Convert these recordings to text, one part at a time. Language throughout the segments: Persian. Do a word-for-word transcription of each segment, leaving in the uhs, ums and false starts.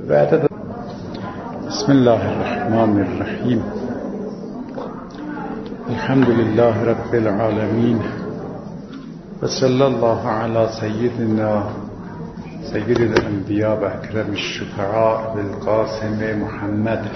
بعد بسم الله الرحمن الرحیم. الحمد لله رب العالمین و صلی الله علی سیدنا سید الانبیاء و اکرم الشفعاء بالقاسم محمد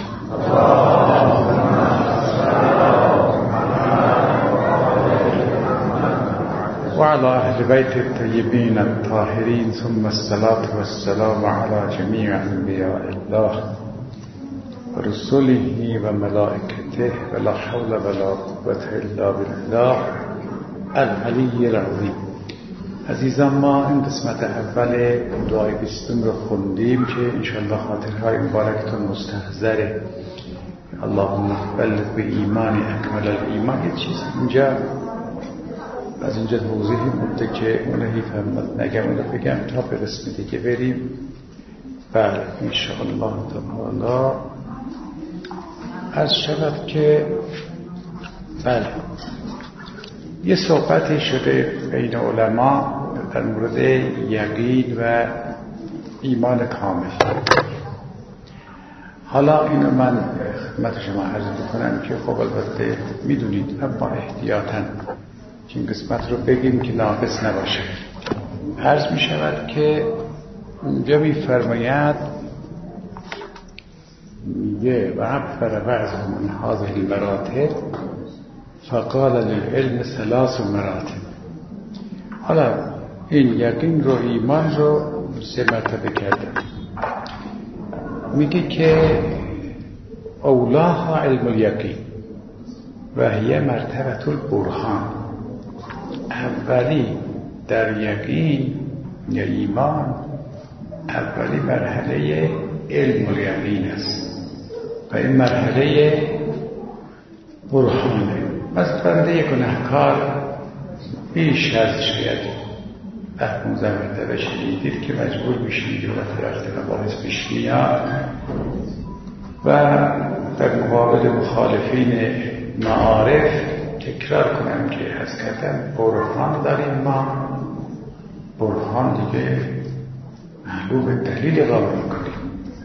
و علی اهل بیت الطیبین الطاهرین ثم الصلاة والسلام علی جمیع انبیاء الله و رسوله و ملائکته و لا حول ولا قوة الا بالله العلی العظیم. عزیزان، ما این قسمت اول دعای بیستم رو خوندیم که انشاءالله خاطرهای مبارکتون مستحضره. اللهم بلغ به ایمانی اکمل الایمان. یه چیز اینجا از اینجا توضیحی بوده که اونه فهمت نگم، اونه بگم تا به قسم دیگه بریم. بله انشاءالله تعالی از شود که بله یه صحبتی شده بین علما در مورد یقین و ایمان کامل. حالا اینو من خدمت شما عرض بکنم که خب البته میدونید اما احتیاطاً این قسمت رو بگیم که ناقص نباشه. عرض می شود که اونجا می فرماید میگه و عبر بعضهم من هذه المراتب فقال للعلم ثلاث مراتب. حالا این یقین رو ایمان رو سه مرتبه کرده. میگه که اولاها علم الیقین و هی مرتبه البرهان. اولی در یقین یا ایمان اولی مرحله علم الیقین است و این مرحله برهانه. مثلا بنده یک گناهکار بیش از شاید ده پونزده مرتبه شنیدید که مجبور میشید جلوی رفتن باعث پیش میاد و در مقابل مخالفین معارف تکرار کنم که حس کردن برهان داریم ما. برهان دیگه محبوب دلیل قابل کنیم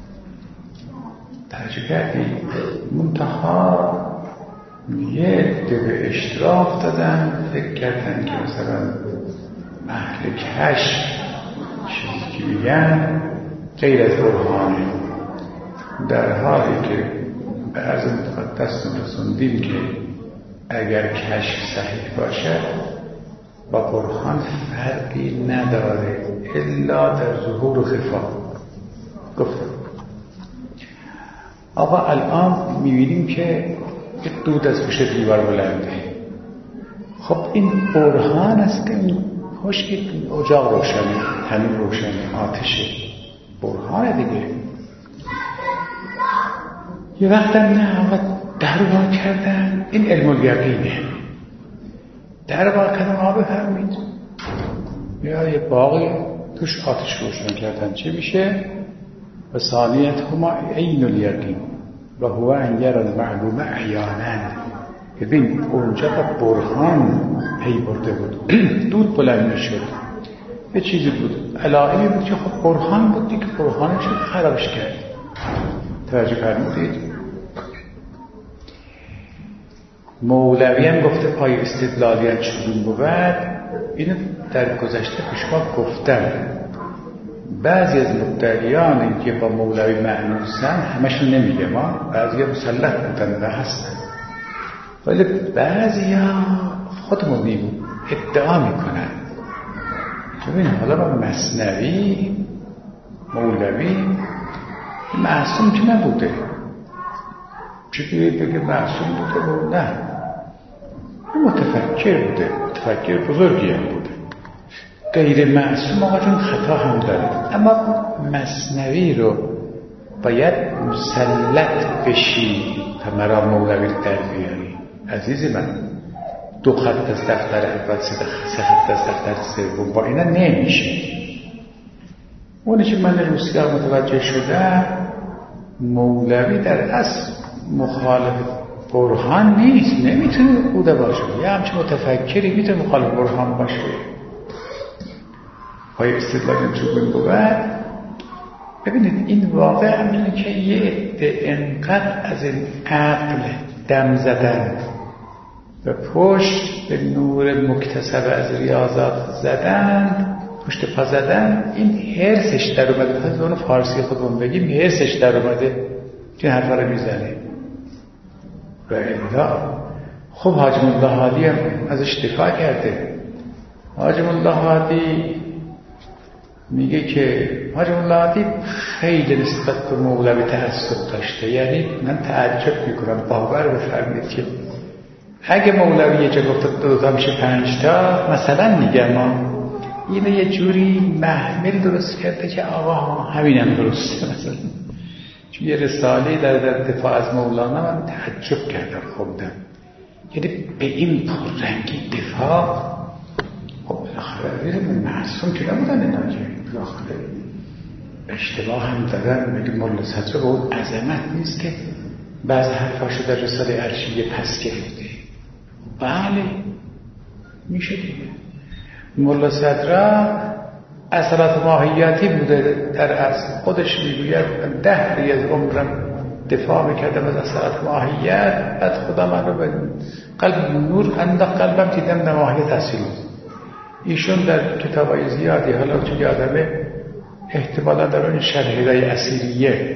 ترجیح کردیم منتها یه ده به اشتراک دادن، فکر کردن که مثلا اهل کشف چیزی که میگن غیر از برهانه، در حالی که به عرض متقدس رسوندیم که اگر کشف صحیح باشه با برهان فرقی نداره الا در ظهور و خفا. گفتم آقا الان میبینیم که یک دود از پشت دیوار بلنده. خب این برهان است که این خشک اجاق روشنه، تنور روشنه، آتشه، برهان دیگه. یه وقت هم نه آقا در وا کردن، این علم الیقینه. در وا کردن آقا بفرمید یا یه باقی توش آتش روشن کردن چه میشه؟ و ثانیت هما عین الیقین و هو ان یرى المعلوم عیانا. ببین اونجا با برهان پی برده بود، دود بلند میشد، یه چیزی بود علائمی بود که خب برهان بود دیگه، برهانش رو خرابش کرد. توجه فرمودید؟ مولوی هم گفته پای استدلالیت چون بود. اینو در گذشته پیش ما گفتم. بعضی از مدعیانی که با مولوی معنوسن همشون نمیگه ما، بعضی ها مسلح بودن و هستن، ولی بعضی ها خودمون نیم ادعا میکنن. ببین حالا با مثنوی مولوی معصوم که نبوده، چطوری بگه معصوم بوده؟ نه، متفکر بوده، متفکر بزرگی هم بوده. غیر معصوم آقا جون خطا هم داره، اما مثنوی رو باید مسلط بشی تا مرا مولوی در بیاری. عزیزی من دو خط از دفتر اول، سه خط از دفتر سوم با اینا نمیشه. اونی که من روسیه متوجه شدم مولوی در اصل مخالف برهان نیست، نمیتونه بوده باشه. یه همچه متفکری میتونه مخالف برهان باشه. پای استدلال چوبین بود ببینید این واقع همینه که یه عده انقدر از این عقل دم زدن و پشت به نور مکتسب از ریاضات زدن، پشت پا زدن، این هرسش در اومده. پس اون فارسی خودمون بگیم هرسش در اومده که حرفا رو میزنه. و الا خب حاجم الله هادی هم ازش دفاع کرده. حاجم الله هادی میگه که حاجم الله هادی خیلی نسبت به مولوی تعصب داشته. یعنی من تعجب میکنم، باور بفرمایید که اگه مولوی یه جا گفت دو تا میشه پنج تا، مثلا میگم ما اینو یه جوری محمل درست کرده که آقا همینم درسته. مثلا چون یه رساله در, در دفاع از مولانا من تعجب کردم خوندم، یعنی به این پررنگی دفاع. خب بالاخره معصوم که نبودن اینا که بالاخره اشتباه هم دادن. میگه مولا صدرا به اون عظمت نیست که بعض حرفاشو در رساله ارشیه پس گرفته. بله میشه دیگه. مولا صدرا اثرات ماهیتی بوده در اصل. خودش میگوید ده ری از عمرم دفاع میکردم از اثرات ماهیت، بعد خدا من رو به قلب نور انداخت قلبم دیدم در ماهیت اصیل. ایشون در کتابای زیادی، حالا چون یادمه احتمالا در اون شرحیرای اسیریه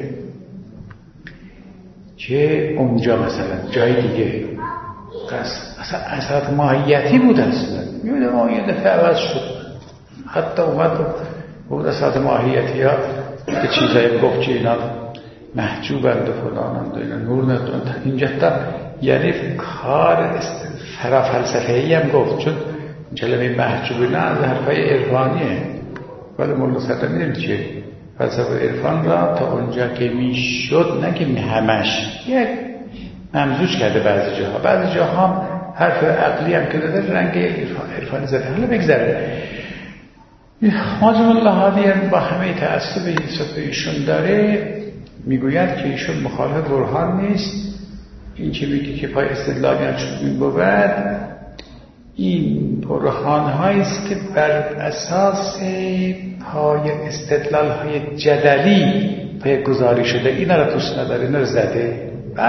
که اونجا مثلا جای دیگه اصلا اثرات ماهیتی بود. اصلا میبینه ما یه دفعه عوض شد، حتی اومد بود اثرات ماهیتی ها که چیزایی گفت که اینا محجوبند و فلانند و اینا نور ندارن اینجا تا، یعنی کار فرا فلسفه‌ای هم گفت. چون کلمه محجوب نه از حرفای عرفانیه، ولی مولا صدرا میدونی چیه؟ فلسفه عرفان را تا اونجا که میشد، نه که همش، یک ممزوج کرده بعضی جاها، بعضی جاها هم حرف عقلی هم که داده رنگ عرفانی زده. حالا بگذره. حاجم الله هادی هم با همه تعصب نسبت به ایشون داره میگوید که ایشون مخالف برهان نیست. این چه میگه که پای استدلالی هم چون بود، این برهان هاییست که بر اساس پای استدلال های جدلی پای گذاری شده. اینا رو دوست نداره، اینا رو زده.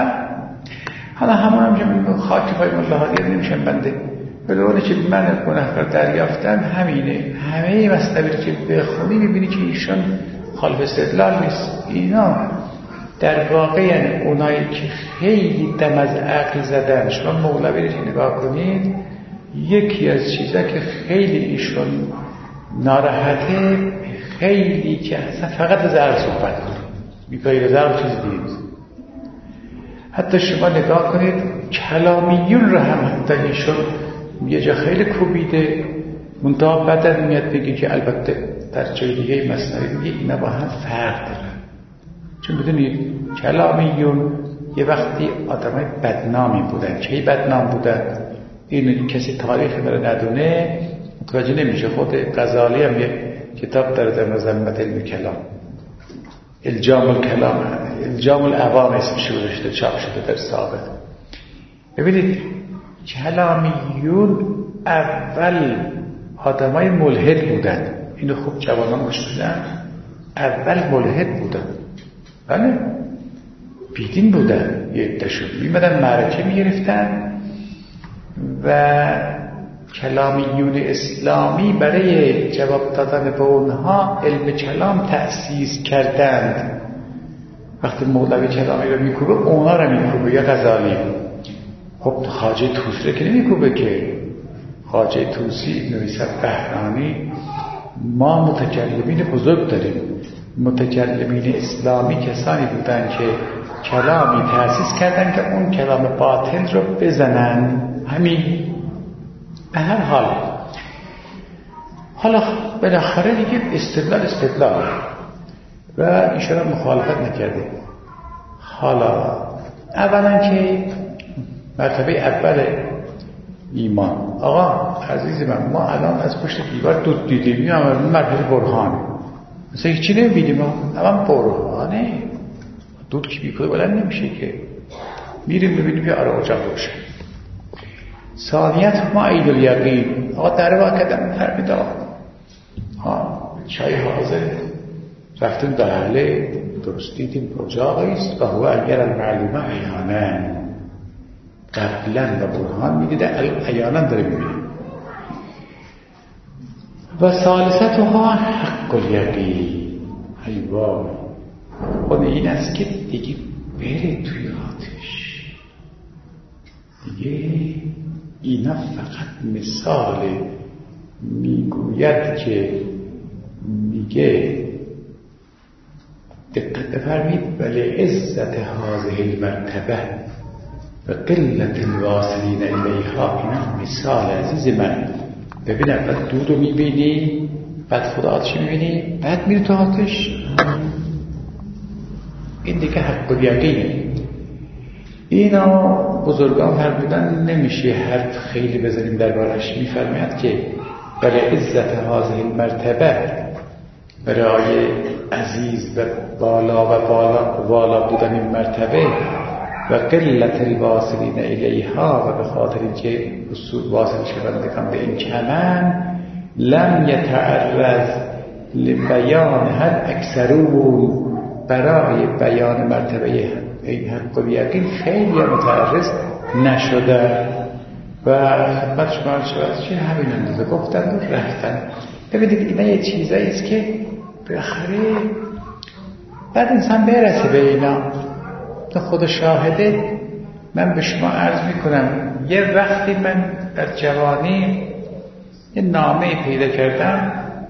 حالا همون هم که من خاک پای مولا هادی نمیشم بنده، ولی اونه که من گناهکار دریافتم همینه. همه مصنوی که بخونی میبینی که ایشون خالف استدلال نیست. اینا در واقع یعنی اونایی که خیلی دم از عقل زدن. شما مولوی رو نگاه کنید، یکی از چیزا که خیلی ایشون ناراحته، خیلی که اصلا فقط از عقل صحبت کنه، میگه از عقل چیز دیگه. حتی شما نگاه کنید کلامیون رو هم حتی ایشون یه جا خیلی کوبیده، منتها بعدن میاد بگی که البته در جای دیگه مصنوی میگه اینا با هم فرق داره. چون بدونید کلامیون یه وقتی آدمای بدنامی بودن. کی بدنام بودن؟ این کسی تاریخی رو ندونه متوجه نمیشه. خود غزالی هم یه کتاب داره در مذمت علم کلام، الجام الکلام، الجام العوام اسمش گذاشته، چاپ شده در ثابت. ببینید کلامیون اول آدمای ملحد بودن. اینو خوب جوانان گوش بدن. اول ملحد بودن، بله بیدین بودن. یه عده‌شون میمدن معرکه میگرفتن و کلامیون اسلامی برای جواب دادن به اونها علم کلام تأسیس کردند. وقتی مولوی کلامی رو میکوبه اونا رو میکوبه یا غزالی. خب خواجه طوسی رو که نمیکوبه که. خواجه طوسی نویسنده بهرانی، ما متکلمین بزرگ داریم. متکلمین اسلامی کسانی بودن که کلامی تأسیس کردن که اون کلام باطل رو بزنن. همین. به هر حال حالا بالاخره دیگه استدلال استدلال و ایشون مخالفت نکرده. حالا اولا که مرتبه اول ایمان، آقا عزیز من، ما الان از پشت دیوار دود دیدیم، این هم مرتبه برهانه. مثلا هیچی نمیبینیم، اما برهانه. دود که بیکنه بلند نمیشه که. میریم ببینیم که آره اجاق روشه. ثانیت ما عید الیقین. آقا در واقع کدام فرمیده ها چای حاضره. رفتیم بله درست دیدیم کجا است و هو اگر المعلومه عیانن، قبلا و برهان میدیده عیانن داره میبینه. و ثالثتها حق الیقین. ایوان خود این است که دیگه بره توی آتش. دیگه اینا فقط مثال میگوید که میگه دقت بفرمید ولی عزت هذه المرتبه و قلت الواصلین الیها. اینا مثال عزیز من. ببینم بعد دود رو میبینی، بعد خدا آتش میبینی، بعد میری تو آتش. این دیگه حق الیقینه. اینا بزرگان فرمودن نمیشه حرف خیلی بزنیم دربارش. میفرماید که برای عزت هذه المرتبه، برای عزیز و بالا و بالا, بالا بودن این مرتبه و قلت الواصلین الیها و به خاطر اینکه واصل شدندگان به این چمن لم یتعرض لبیان هر اکثرون، برای بیان مرتبه این حق الیقین خیلی متعرض نشده و خدمت شما شود چه همین اندازه گفتن و رفتن. ببینید اینا یه چیزایی است که بالاخره بعد انسان برسه به اینا. تو خود شاهده. من به شما عرض میکنم یه وقتی من در جوانی یه نامه پیدا کردم،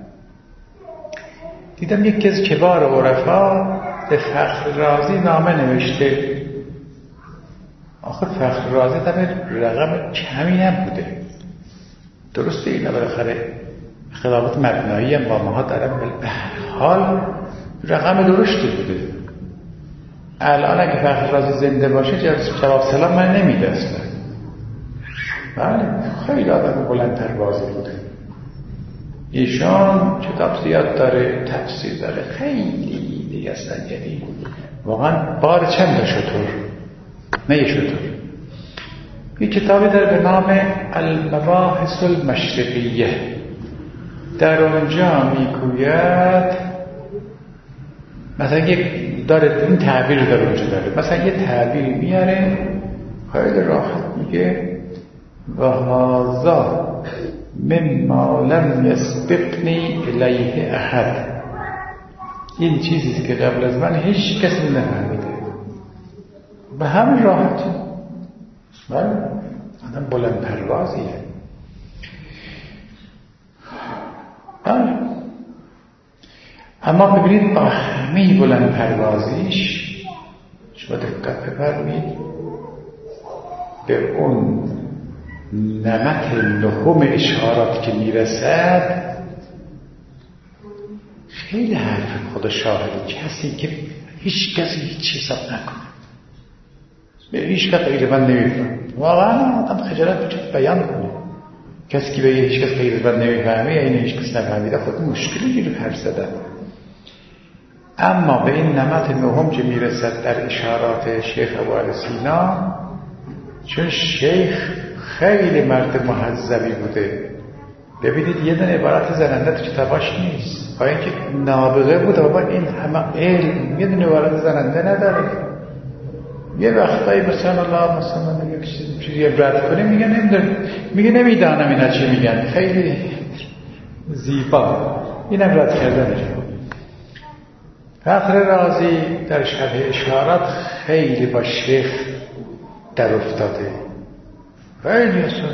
دیدم یکی از کبار عرفا به فخر رازی نامه نوشته. آخه فخر رازی در رقم کمی نبوده. درسته اینا بالاخره خلافات مبنایی هم با ماها دارم، به هر حال رقم درشتی بوده. الان اگه فخر رازی زنده باشه جواب سلام من نمیده اصلا. بله خیلی آدم بلند پروازی بوده. ایشان کتاب زیاد داره، تفسیر داره، خیلی دیگه اصلا. یعنی واقعا بار چند شطور، نه یه شطور. یه کتابی داره به نام المباحث المشرقیه. در اونجا میگوید مثلا یک داره این تعبیر داره اونجا داره مثلا یه تعبیر میاره خیلی راحت میگه و هذا مما لم یسبقنی الیه احد. این چیزیست که قبل از من هیچ کسی نفهمیده. به همین راحتی. بله آدم بلند پروازیه. بله اما ببینید با همه بلند پروازیش شما دقت بفرمایید به اون نمط نهم اشارات که میرسد خیلی حرف خدا شاهده. کسی که هیچ کسی هیچ حساب نکنه به هیچ کس غیر من نمیفهم. واقعا آدم خجالت بچه بیان کنه. کسی که به هیچ کس غیر من نمیفهمه یعنی هیچ کس نفهمیده خود مشکلی گیره حرف زدن. اما به این نمط نهم که میرسد در اشارات شیخ ابو سینا، چون شیخ خیلی مرد مهذبی بوده. ببینید یه دونه عبارت زننده تو کتاباش نیست. با اینکه نابغه بود بابا این همه علم یه دونه عبارت زننده نداره. یه وقتایی مثلا الله مثلا یک چیزی عبرت کنه میگه نمیدونم، میگه نمیدانم اینا چی میگن. خیلی زیبا این عبرت کردنش. فخر رازی در شرح اشارات خیلی با شیخ در افتاده. خیلی اصلا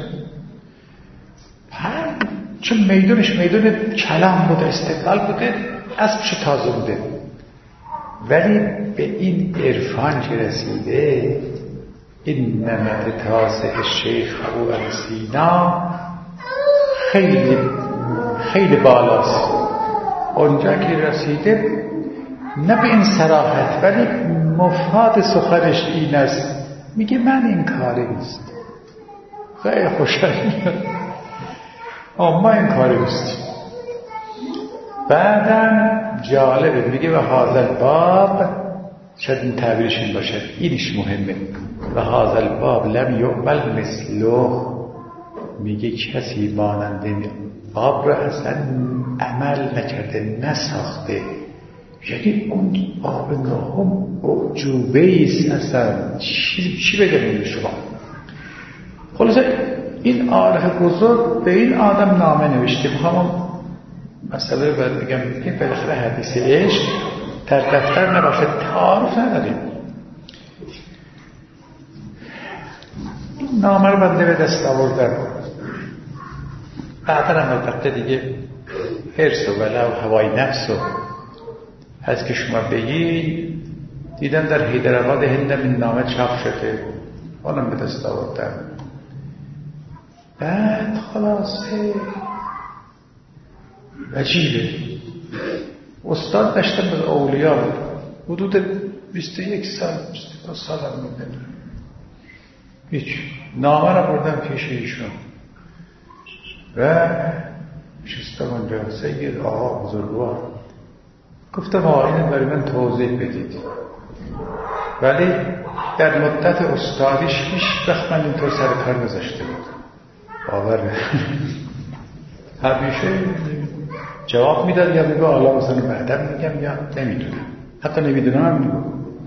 چون میدونش میدون کلام بوده، استدلال بوده، اسبش تازه بوده، ولی به این عرفان که رسیده این نمط تازه شیخ ابو سینا خیلی خیلی بالاست. اونجا که رسیده نه به این صراحت ولی مفاد سخنش این است، میگه من این کاری نیست. خیلی خوشحال اما این کاری نیست. بعدم جالبه میگه و هذا الباب، شاید این تعبیرش این باشه، اینش مهمه، و هذا الباب لم یعمل مثله. میگه کسی مانند این باب رو اصلا عمل نکرده، نساخته. یعنی اون آب نهم اعجوبه است اصلا. چی, چی بگم شما؟ خلاصه این عارف بزرگ به این آدم نامه نوشته. میخوام مسئله باید بگم که بالاخره حدیث عشق در دفتر نباشه، تعارف نداریم. این نامه رو بنده به دست آوردم. بعدا هم البته دیگه حرص و ولع و هوای نفس و از که شما بگید دیدم در حیدرآباد هندم این نامه چاپ شده، اونم به دست آوردم. بعد خلاصه عجیبه، استاد داشتم به اولیا حدود بیست و یک سال بیست و دو سال هم میدونم، هیچ نامه را بردم پیش ایشون و شستم اونجا. سید آقا بزرگوار گفتم آقا اینو برای من توضیح بدید، ولی در مدت استادیش هیچ وقت من اینطور سر کار نذاشته بود. باور همیشه جواب میداد یا میگه حالا مثلا بعدم میگم یا نمیدونم، حتی نمیدونم هم میگم.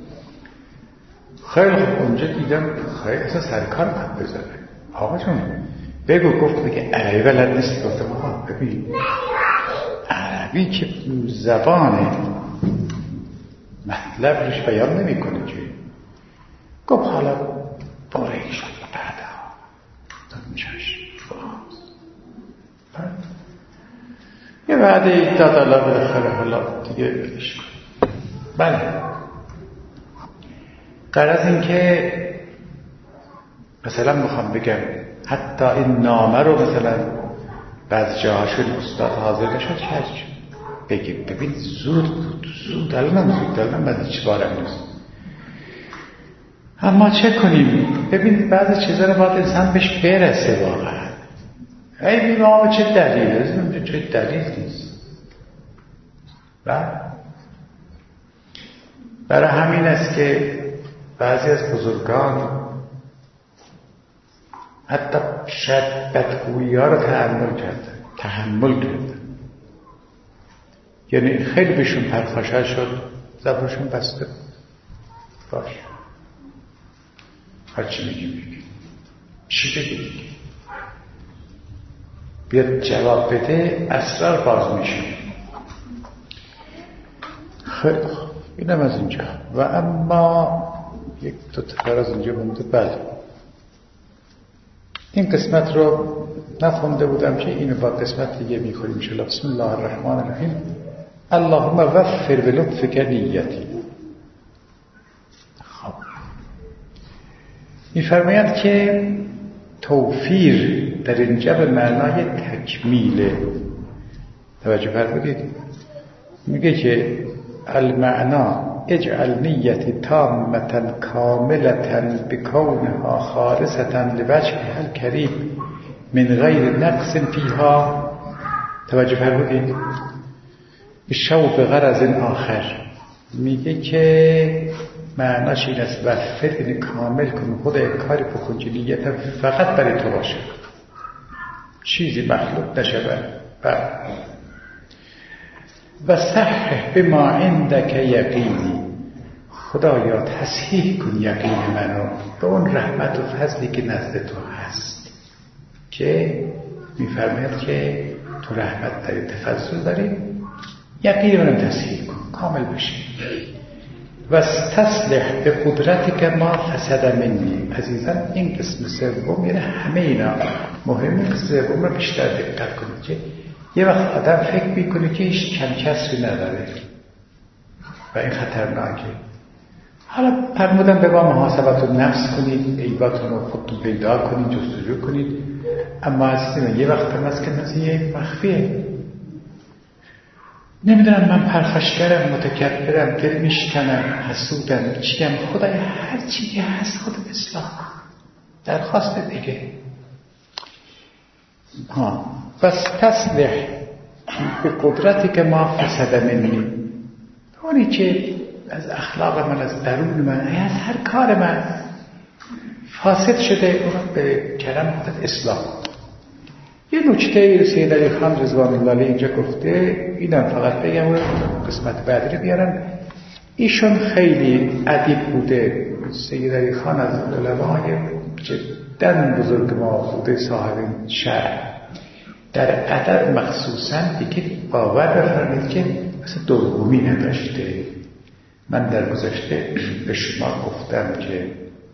خیلی خوب اونجا دیدم خیلی اصلا سر کار باید بذاره. آقا جون بگو. گفت دیگه عربی بلد نیستی. گفتم آقا ببین عربی که زبانه مطلب روش بیان نمی کنه که. گفت حالا باره ایشان بعدا دادم چشم یه بعد داد الله بالاخره حالا دیگه بلش کن. بله غرض این که مثلا میخوام بگم حتی این نامه رو مثلا بعض جاهاشون استاد حاضر نشد چشم بگیم ببین زود بود زود الانم زود الانم بعد هیچ بارم نیست. اما چه کنیم؟ ببین بعض چیزا رو باید انسان بهش برسه واقعا. ای بیمام چه دلیل؟ چه دلیل نیست. و برای همین است که بعضی از بزرگان حتی شاید بدگویی ها رو تحمل کردن تحمل کردن یعنی خیلی بهشون پرخاشا شد، زبانشون بسته باش هرچی میگی میگی چی بگی میگی بیاد جواب بده اسرار باز میشه. خیلی اینم از اینجا. و اما یک دو تفر از اینجا بونده. بله این قسمت رو نخونده بودم که اینو با قسمت دیگه میکنیم انشاءالله. بسم الله الرحمن الرحیم. اللهم وفر بلطفک نیتی. خب میفرماید که توفیر در اینجا به معنای تکمیله. توجه فرمودید؟ میگه که المعنا اجعل نیتی تامتا کاملتا بکونها خالصتا لوجهها الکریم من غیر نقص فیها. توجه فرمودید؟ بشوق غرض آخر. میگه که معناش این است وفر یعنی کامل کن، خود کاری بکن که نیت فقط برای تو باشه، چیزی مخلوط نشه. و صحح بما عندک یقینی. خدایا تصحیح کن یقین منو به اون رحمت و فضلی که نزد تو هست، که میفرماید که تو رحمت داری تفضل داری، یقین منو تصحیح کن کامل بشه. و استصلح به قدرتی که ما فسد منی. عزیزان این قسم سوم یعنی همه اینا مهمه. قسم سوم رو بیشتر دقت کنید که یه وقت آدم فکر میکنه که هیچ کم کسری نداره و این خطرناکه. حالا فرمودم به ما محاسبت و نفس کنید، عیباتون رو خودتون پیدا کنید، جستجو کنید. اما عزیزان یه وقت هم هست که نزیه مخفیه. نمیدونم من پرخاشگرم، متکبرم، دل میشکنم، حسودم، چیم. خدای هر چی که هست خود اصلاح درخواست دیگه. ها بس تصلح به قدرتی که ما فسد منی. اونی که از اخلاق من، از درون من، از هر کار من فاسد شده اون به کرم خودت اصلاح. یه نکته سید علی خان رضوان الله علیه اینجا گفته، اینم فقط بگم و قسمت بعدی رو بیارن. ایشون خیلی ادیب بوده. سید علی خان از علمای جداً بزرگ ما بوده، صاحب شرع. در ادب مخصوصاً دیگه باور بفرمایید که مثل دومی نداشته. من در گذشته به شما گفتم که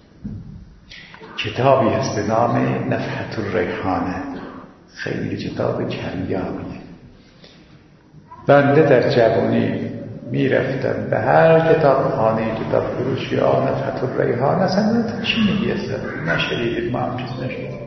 کتابی هست به نام نفحة الریحانه، خیلی کتاب کمیابیه. بنده در جوانی می رفتم به هر کتاب خانه کتاب فروشی ها نفحة الریحانه، اصلا چی میگی اصلا نشدیدید، ما هم چیز نشدید.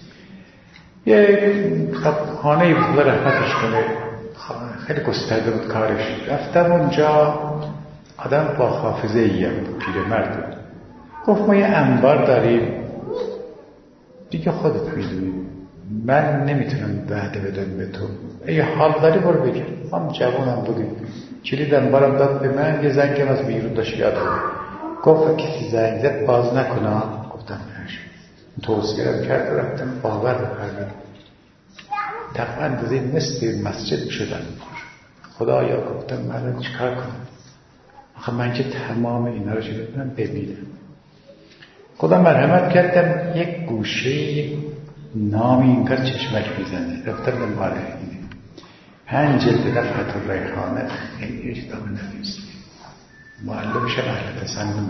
یه خانه بود رحمتش کنه، خیلی گسترده بود کارش. رفتم اونجا، آدم با حافظه ایم بود، پیر مرد. گفت ما یه انبار داریم دیگه خودت میدونی، من نمیتونم وعده بدم به تو، اگه حال داری برو بگیر. هم جوانم بودیم، کلید انبارم داد به من، یه زنگم از بیرون داشت یاد بود. گفت کسی زنگ زد باز نکنم. گفتم نش. توصیه کرد و رفتم. باور بفرمایید تقریبا اندازه نصف مسجد شدن. خدایا گفتم من چیکار کنم؟ آخه من که تمام اینا رو شدم ببینم. خدا مرحمت کردم، یک گوشه نامی اینقدر چشمک میزنه. رفتم دنبال اینه، پنج جلد نفحة الریحانه، خیلی کتاب نفیسی، معلمش اهل تسنن.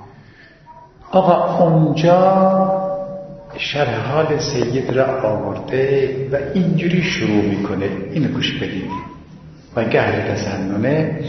آقا اونجا شرح حال سید را آورده و اینجوری شروع میکنه، اینو گوش بدید. و اینکه اهل تسننه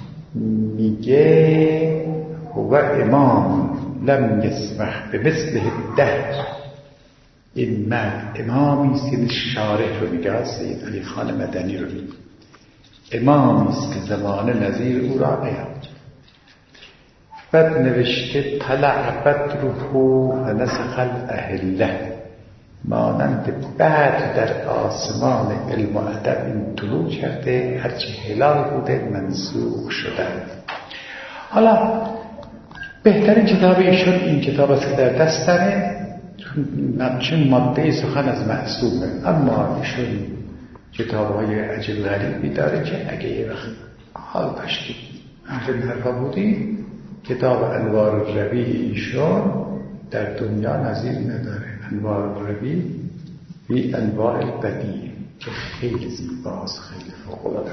میگه هو امام لم یسمح به مثله الدهر. این مرد امامی است که شارح رو میگه، سید علی خان مدنی رو میگه، امامی است که زمان نظیر او را نیامد. بعد نوشته طلع بدره و نسخ الاهله، مانند بعد در آسمان علم و ادب این طلوع کرده، هرچی هلال بوده منسوخ شدن. حالا بهترین کتاب ایشون این کتاب است که در دستانه، چون ماده سخن از معصومه، اما ایشون کتاب های عجب غریبی داره که اگه یه وقت حال داشتید اهل حرفا بودی، کتاب انوار الربیع ایشون در دنیا نظیر نداره. انوار الربیع بی انواع البدیع که خیلی زیباست، خیلی فوق‌العاده.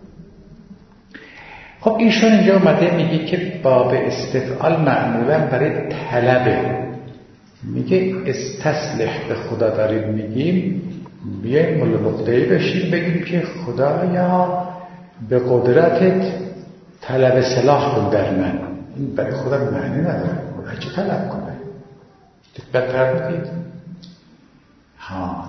خب ایشون اینجا اومده میگه که باب استفعال معمولا برای طلبه. میگه استصلح به خدا داریم میگیم، بیایم ملا نقطه‌ای بشیم بگیم که خدایا به قدرتت طلب صلاح کن در من. این برای خدا معنی نداره. خدا چه طلب کنه؟ دقت فرمودید؟ ها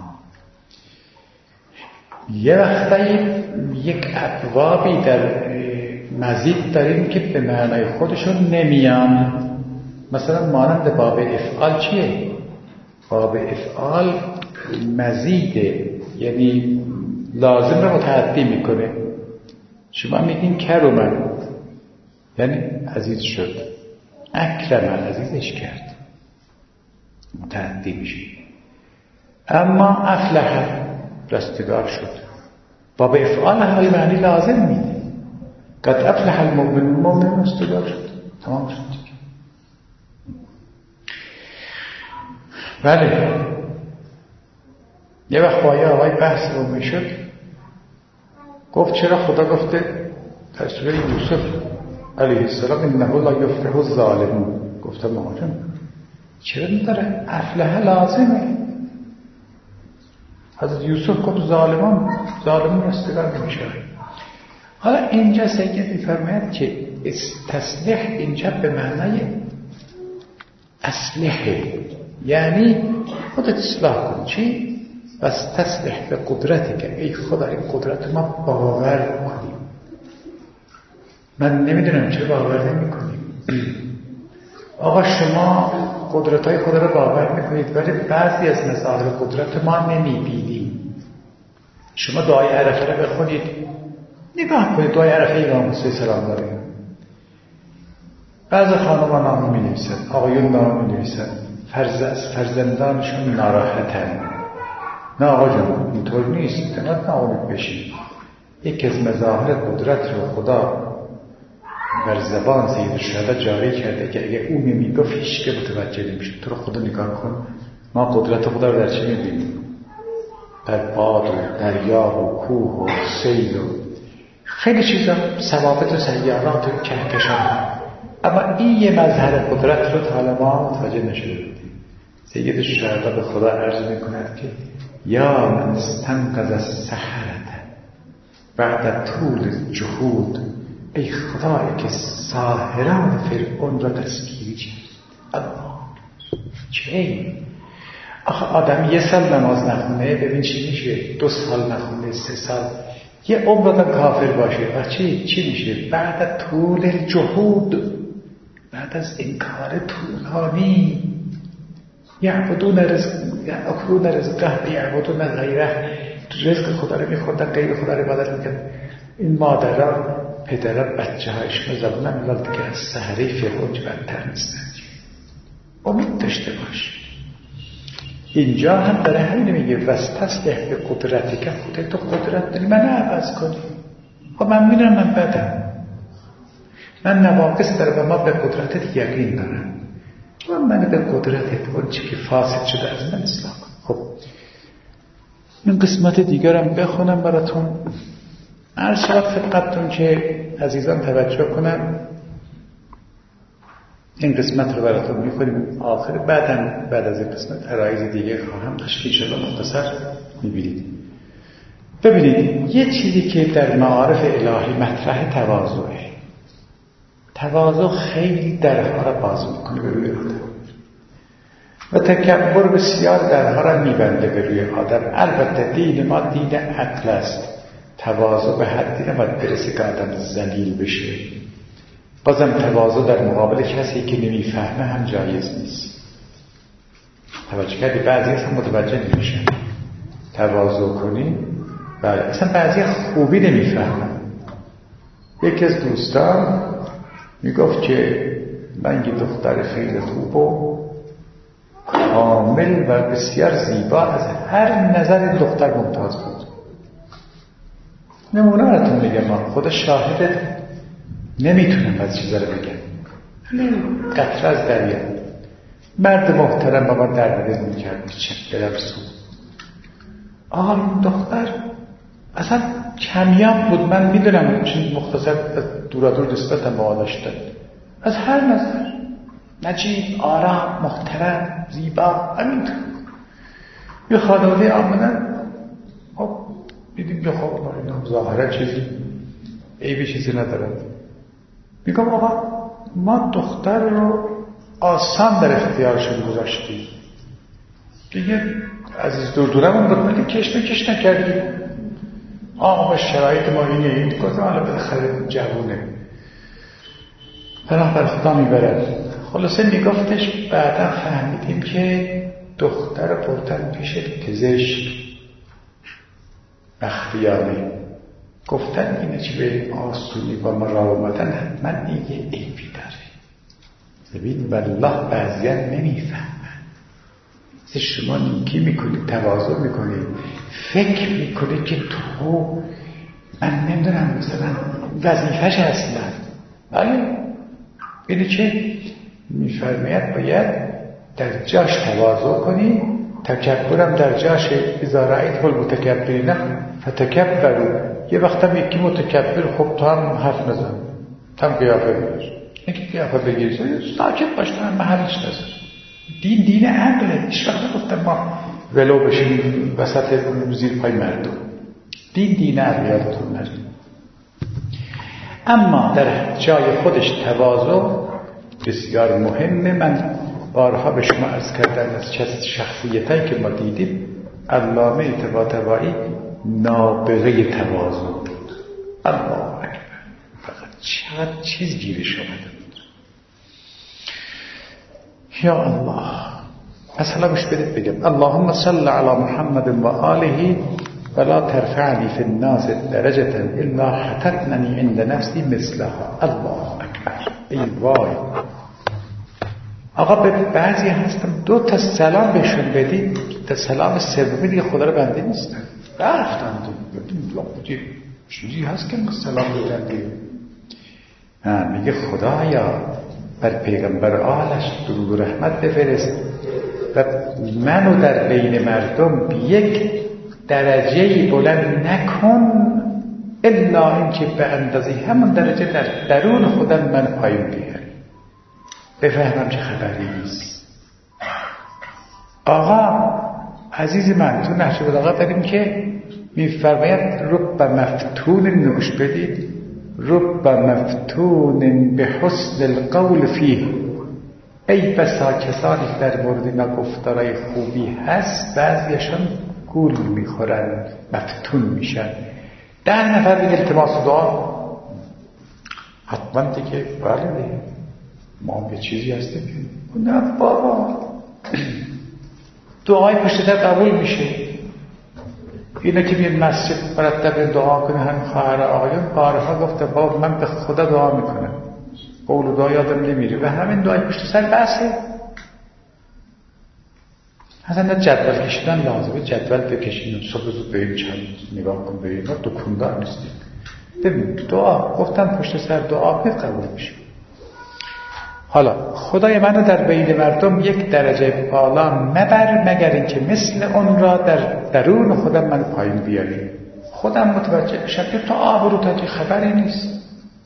یه وقتایی یک ابوابی در مزید داریم که به معنای خودشون نمیان. مثلا مانند باب افعال چیه؟ باب افعال مزیده، یعنی لازم رو متعدی میکنه. شما میگین کرمن یعنی عزیز شد، اکرمن عزیزش کرد، متعدی میشه. اما افلح رستگار شد، باب افعال حال معنی لازم میده. قد افلح المؤمن، المؤمن رستگار شد، تمام شد. بله یه وقت با یه آقای بحث رو میشد، گفت چرا خدا گفته در سوره یوسف علیه السلام انه لا یفلح الظالمون؟ گفتم آقا جان چرا نداره افلح لازمه؟ حضرت یوسف گفت ظالمان ظالمون رستگار نمیشه. حالا اینجا سید میفرماید که استصلح اینجا به معنای اصلحه، یعنی خودت اصلاح کن. چی؟ بس تصلح به قدرتی که ای خدا این قدرت ما باور کنیم. من نمیدونم چرا باور نمی کنیم. آقا شما قدرت های خدا رو باور میکنید ولی بعضی از مظاهر قدرت ما نمیبینیم. شما دعای عرفه رو بخونید، نگاه کنید دعای عرفه امام موسی سلام داره. بعضی خانوما نام می نویسن، آقایون نام می نویسن، فرز از فرزندانشون ناراحتن، نه آقا جان اینطور نیست، نه ناامید بشین. یکی از مظاهر قدرت رو خدا بر زبان سید الشهدا جاری کرده که اگه او میگفت هیچ که متوجه نمیشه. تو رو خدا نگاه کن، ما قدرت خدا رو در چی میبینیم؟ در باد و دریا و کوه و سیل و خیلی چیزا، ثوابت و سیارات و کهکشان. اما این یه مظهر قدرت رو تا حالا ما متوجه نشده بودیم. سید الشهدا به خدا عرض میکند که یا من استنقذ السحرة بعد طول جهود، ای خدایی که ساحران فرعون را دستگیری کرد. الله چه؟ آخه آدم یه سال نماز نخونه ببین چی میشه، دو سال نخونه، سه سال، یه عمر آدم کافر باشه و چی چی میشه؟ بعد طول جهود، بعد از انکار طولانی، یعبدون رزق یأکلون رزقه یعبدون غیره، رزق خدا رو میخوردن، غیر خدا رو عبادت میکردن. این مادرها پدرها بچه هایشون رو زبونن میلاد که از سحره فرعون بدتر نیستن. امید داشته باش. اینجا هم داره همین میگه وستسلح به قدرتی که خودت تو قدرت داری من عوض کنی. خب من میدونم من بدم، من نواقص دارم و ما به قدرتت یقین دارم و من به قدرتت اون چی که فاسد شده از من اصلاح کن. خب این قسمت دیگرم بخونم براتون. عرض شد خدمتتون که عزیزان توجه کنم، این قسمت رو براتون می‌خونیم آخر، بعدم بعد از این قسمت عرایض دیگه خواهم داشت که انشاءالله مختصر می‌بینید. ببینید یه چیزی که در معارف الهی مطرح تواضعه. تواضع خیلی درها را باز میکنه به روی آدم و تکبر بسیار درها را میبنده به روی آدم. البته دین ما دین عقل است. تواضع به حدی نباید برسه که آدم ذلیل بشه. بازم تواضع در مقابل کسی که نمیفهمه هم جایز نیست. توجه کردی؟ بعضی اصلا متوجه نمیشن. تواضع کنی بله، اصلا بعضی خوبی نمیفهمن. یکی از دوستان میگفت که من یه دختر خیلی خوب و کامل و بسیار زیبا از هر نظر دختر ممتاز بود. نمونه براتون میگم، من خود شاهدت، نمیتونم از چیزا رو بگم. قطره از دریا، مرد محترم با من در بدل میکرد چه بدم سو. آقا این دختر اصلا کمیاب بود، من میدونم چون مختصر دورا دور نسبتم با داشتن از هر نظر، نجیب، آرام، محترم، زیبا، همینطور. یه خانواده آمدن، خب دیدیم که خب اینا ظاهرا چیزی عیبی چیزی ندارن. میگم آقا ما دختر رو آسان در اختیارشون گذاشتیم دیگه، عزیز دور دورمون بود که کش نکش نکردیم. آقا شرایط ما اینه، این گفتم حالا بالاخره جوونه پناه بر خدا میبرد. خلاصه میگفتش بعدا فهمیدیم که دختر بردن پیش پزشک بختیاری، گفتن اینه چی به آسونی با ما را اومدن حتما دیگه عیبی داره. ببین والله بعضیان نمیفهمن. شما نیکی میکنید، تواضع میکنید، فکر میکنید که تو من نمیدونم مثلا وظیفه‌ش اصلا بله اینه که میفرماید باید در جاش تواضع کنی، تکبرم در جاش. اذا رأیت المتکبرین فتکبروا. یه وقت هم یکی متکبر، خب تو هم حرف نزن، تو هم قیافه بگیر، یکی قیافه بگیر، ساکت باش، تو هم محلش نزن. دین دین عقله. هیچ وقت گفتم ما ولو بشیم وسط زیر پای مردم. دین دین عقله، یادتون نره. اما در جای خودش تواضع بسیار مهمه. من بارها به شما عرض کردم از شخصیتایی که ما دیدیم، علامه طباطبایی نابغه تواضع بود. الله اکبر، فقط چقدر چیز گیرش آمده بود. یا الله. مثلا گوش بدید بگم اللهم صل علی محمد و آله ولا ترفعنی فی الناس درجة الا حتتننی عند نفسی مثلها. الله اکبر. ای وای، آقا به بعضی هستن دو تا سلام بهشون بدید، تا سلام سومی دیگه خدا رو بنده نیستن، رفتن دیگه. چیزی هست که سلام بدن دیگه. میگه خدایا بر پیغمبر آلش درود و رحمت بفرست و منو در بین مردم به یک درجه بلند نکن الا اینکه به اندازه همون درجه در درون خودم من پایین بیاری، بفهمم چه خبری نیست. آقا عزیز من تو نهج البلاغه داریم که میفرماید رب مفتون نوش بدید، رب مفتون به حسن القول فیه. ای بسا کسانی در مورد اینا گفتارای خوبی هست بعضیشان گول میخورن، مفتون میشن. ده نفر دیگه التماس دعا حتما دیگه بله ما یه چیزی هستیم نه بابا دعای پشت در قبول میشه. اینا که میاد مسجد مرتب دعا کنه هم خواهر آقایون بارها گفته بابا من به خدا دعا میکنم، قول و دعا یادم نمیره و همین دعای پشت سر بحثه. اصلا نه جدول کشیدن لازمه، جدول بکشین صبح زود بریم چند نگاه کن بریم، ما دکوندار نیستیم. ببین دعا گفتم پشت سر دعا به قبول میشه. حالا خدای منو در بین مردم یک درجه بالا مبر مگر اینکه مثل اون را در درون خودم من پایین بیاری، خودم متوجه بشم که تو آبرو تا که خبری نیست.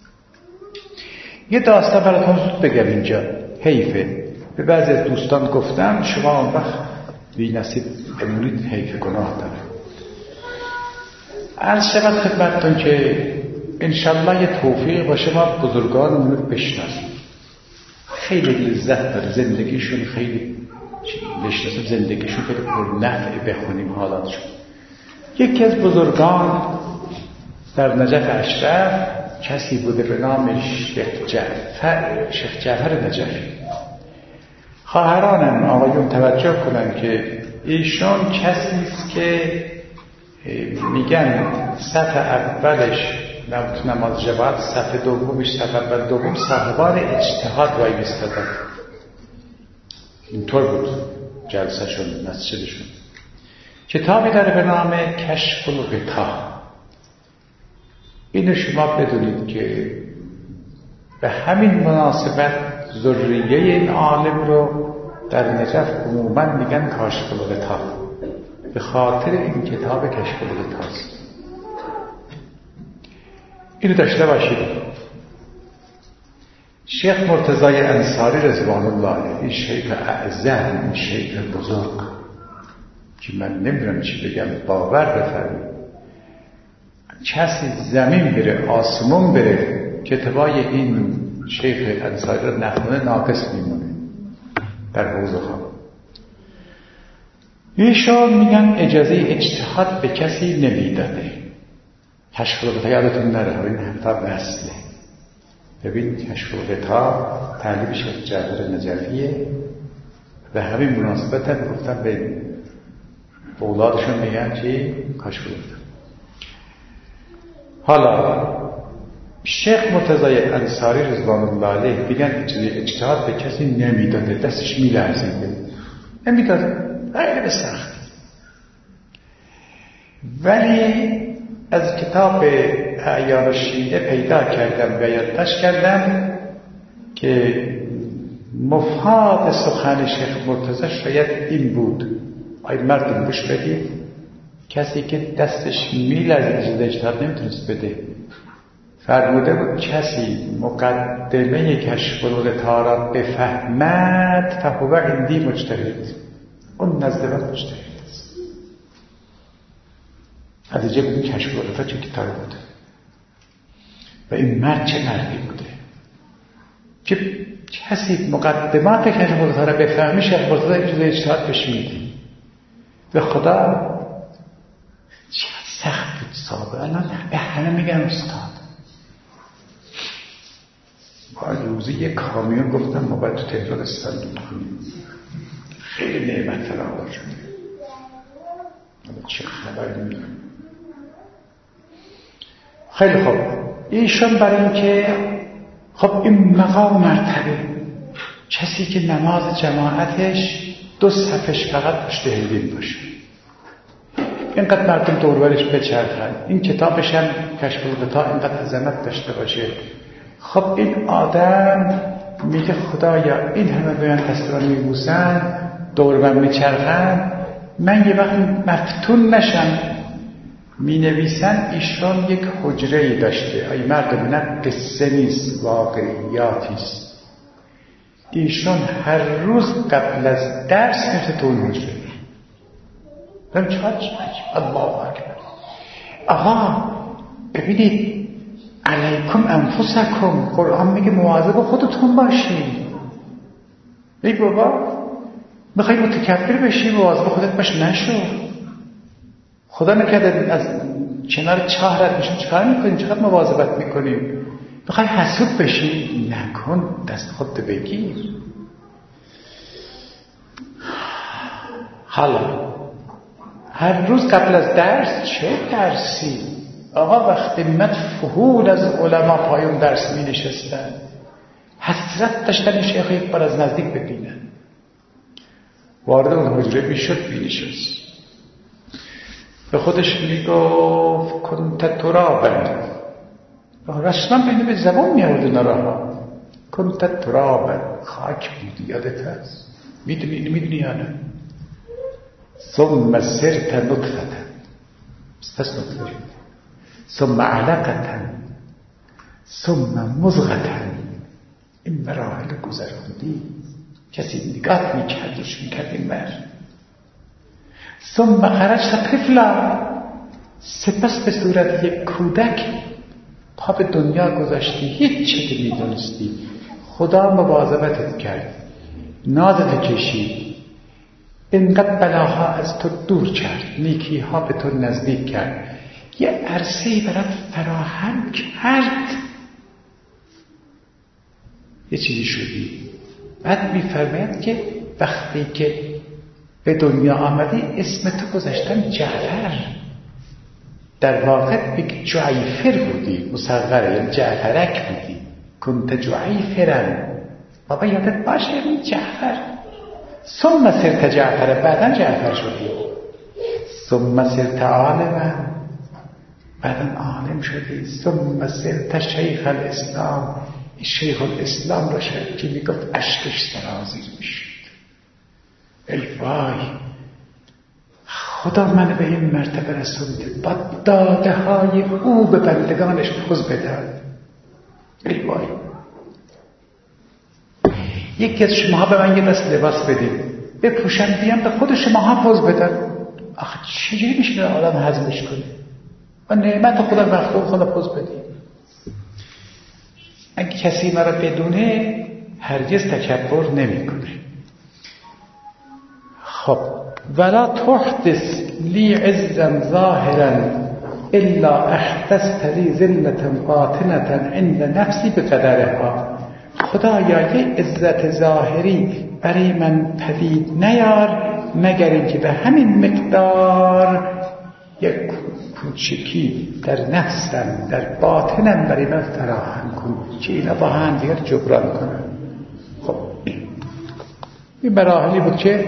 یه داستان براتون زود بگم اینجا، حیفه. به بعضی از دوستان گفتم شما اون وقت بی نصیب بمونید، حیف گناه داره. عرض شود خدمتتون که انشالله یه توفیق باشه ما بزرگانمون رو بشناسیم. خیلی لذت داره زندگیشون، خیلی بشناسیم زندگیشون، خیلی پرنفع بخونیم حالاتشون. یکی از بزرگان در نجف اشرف کسی بوده به نام شیخ جعفر، شیخ جعفر نجفی. خواهرانم آقایون توجه کنن که ایشون کسی است که میگن صف اولش نماز جماعت، صف دومش صف اول دوم صاحبان اجتهاد وای میستادن. اینطور بود جلسه شون مسجدشون. کتابی داره به نام کشف الغطا. اینو شما بدونید که به همین مناسبت ذریه این عالم رو در نجف عموما میگن کاشف الغطا، به خاطر این کتاب کشف الغطا است. اینو داشته باشید. شیخ مرتضی انصاری رضوان الله، این شیخ اعظم، این شیخ بزرگ که من نمیدونم چی بگم، باور بفرمایید کسی زمین بره آسمون بره کتابای این شیخ انصاری رو نخونه ناقص میمونه در حوزه ها. ایشان میگن اجازه اجتهاد به کسی نمیداده. کشف الغطا یادتون نره، این حتی وصله. ببین کشف الغطا تعلیب شیخ جعفر نجفیه و همین مناسبت هم گفتم به اولادشون میگن چی؟ کشف الغطا. حالا شیخ مرتضی انصاری رضوان الله علیه میگن اجازه اجتهاد به کسی نمیداده، دستش میلرزیده، نمیداده، غیر به سخت. ولی از کتاب اعیان الشیعه پیدا کردم و یادداشت کردم که مفاد سخن شیخ مرتضی شاید این بود. آید مردم گوش بدید، کسی که دستش میلرزید اجازه اجتهاد نمیتونست بده. فرموده بود کسی مقدمه کشف الغطا را بفهمد فهو عندی مجتهد، اون نزد من مجتهد است. نتیجه بود کشف الغطا چه کتابی بوده و این مرد چه مردی بوده که کسی مقدمات کشف الغطا را بفهمه. شیخ مرتضی اجازه اجتهاد بهش میده. به خدا چه سخت بود صاحب. الان به همه میگن استاد. باید روزی یک کامیون گفتم ما باید تو تهران استفاده کنیم، خیلی نعمت فراوان شده. چه خبری نمیدونم. خیلی خوب. ایشون برای این که خب این مقام مرتبه کسی که نماز جماعتش دو صفش فقط پشت حیلین باشه، اینقدر مردم دوربرش بچرخن، این کتابش هم کشف الغطا اینقدر عظمت داشته باشه. خب این آدم میگه خدایا این همه به من دستوران میبوسن، دور من میچرخن، من یه وقت مفتون نشم. مینویسن ایشان یک حجره‌ای داشته. ای مردم، نه قصه نیست، واقعیاتیست. ایشان هر روز قبل از درس میرسه تو اون حجره. بهم چقدر الله اکبر. آقا ببینید، علیکم انفسکم، قرآن میگه مواظب خودتون باشید. ای بابا میخوای متکبر بشی، مواظب خودت باش، نشو. خدا نکرده از کنار چاه رد میشن چیکار میکنیم؟ چقدر مواظبت میکنیم؟ میخوای حسود بشی، نکن، دست خودت بگیر. حالا هر روز قبل از درس چه درسی؟ آقا وقتی من فهول از علما پایون درس می نشستن، حسرت داشتن شیخ یک بار از نزدیک ببینن. وارد اون حجره میشد، می نشست، به خودش می گفت کنت ترابا. رسما بینه به زبان می آورد نراها. کنت ترابا، خاک بودی، یادت هست؟ میدونی میدونی یا نه؟ ثم سرت نطفه، پس نطفه، ثم علقه، ثم مضغه. این مراحل گذراندی، کسی نگاه میکرد روش میکرد این مرد. ثم خرجت طفلا، سپس به صورت یک کودک پا به دنیا گذاشتی، هیچ چیزی میدونستی. خدا مواظبتت کرد، نازت کشید، اینقدر بلاها از تو دور کرد، نیکیها به تو نزدیک کرد، یه عرصه‌ای برات فراهم کرد، یه چیزی شدی. بعد میفرماید که وقتی که به دنیا آمدی اسم تو گذاشتن جعفر، در واقع یک جعیفر بودی، مصغره، یعنی جعفرک بودی. کنت جعیفرن، بابا یادت باشه این جعفر. ثم صرت جعفر، بعدن جعفر شدی. ثم صرت عالما، بعدن عالم شدی. ثم صرت شیخ الاسلام، شیخ الاسلام را شد که میگفت اشکش سرازیر میشد. ای وای، خدا من به این مرتبه رسونده، با داده های او به بندگانش پوز بدهد. ای وای، یکی از شماها به من یه دست لباس بدید، بپوشم بیام به خود شماها پوز بدن. آخه چجوری میشه آدم هضمش کنه؟ و نعمت خدا مخلوق خدا پوز بدید. اگه کسی مرا بدونه هرگز تکبر نمی کنه. خب ولا تحدث لی عزا ظاهرا الا احدثت لی ذلة باطنة عند نفسی بقدرها. خدایا یه عزت ظاهری برای من پدید نیار مگر اینکه به همین مقدار یک کوچکی در نفسم، در باطنم برای من فراهم کن که اینا با هم دیگر جبران کنن. خب این مراحلی بود که